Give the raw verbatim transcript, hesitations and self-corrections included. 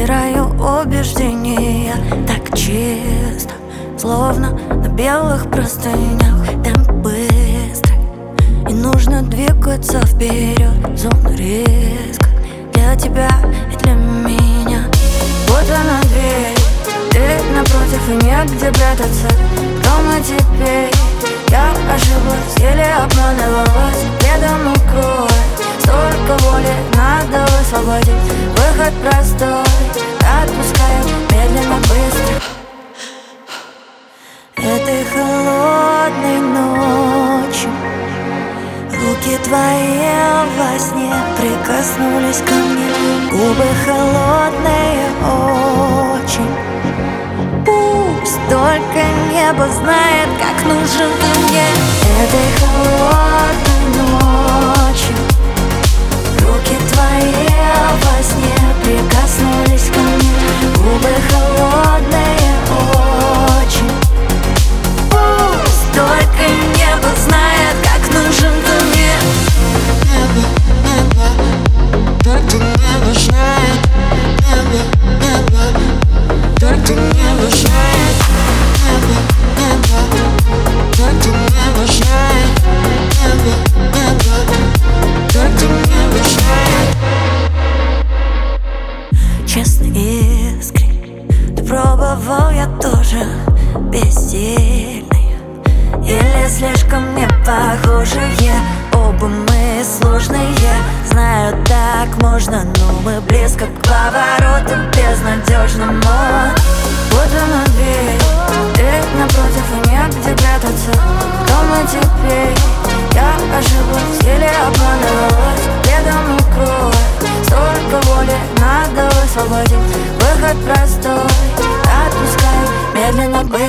Стираю убеждения так чисто, словно на белых простынях. Темп быстрый, и нужно двигаться вперед. Зона риска для тебя и для меня. Вот она дверь, ты напротив и негде прятаться. Кто мы теперь? Я ошиблась или обманывалась? Ведом укрой, столько воли надо высвободить. Выход простой, отпускаю медленно, быстро. Этой холодной ночью руки твои во сне прикоснулись ко мне. Губы холодные очень. Пусть только небо знает, как нужен ты мне. Этой холодной ночью руки твои во сне прикоснулись ко мне. Губы холодные очень. Пусть только небо знает, как нужен ты мне. Небо, небо, только небо знает. Небо, небо, только небо знает. Небо, небо, только небо знает. Небо, небо, только небо знает. Честно, искренне, ты пробовал, я тоже бессильный. Или слишком не похожие, оба мы сложные. Знаю, так можно, но мы близко к повороту безнадежному. Вот она дверь, ты напротив и негде прятаться. Кто мы теперь? Я ошиблась или обманывалась? Ведом укрой, столько воли надо высвободить. Выход простой, отпускаю медленно, быстро.